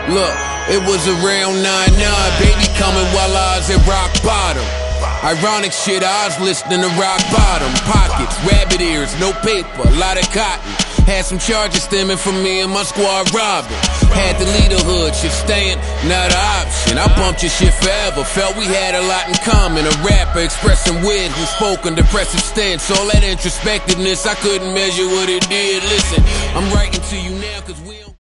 Look, it was around 9-9, baby coming while I was at rock bottom. Ironic shit, I was listening to rock bottom. Pockets, rabbit ears, no paper, a lot of cotton. Had some charges stemming from me and my squad robbing. Had to lead the hood, shit staying, not an option. I bumped your shit forever, felt we had a lot in common. A rapper expressing weird who spoke on depressive stance. All that introspectiveness, I couldn't measure what it did. Listen, I'm writing to you now cause we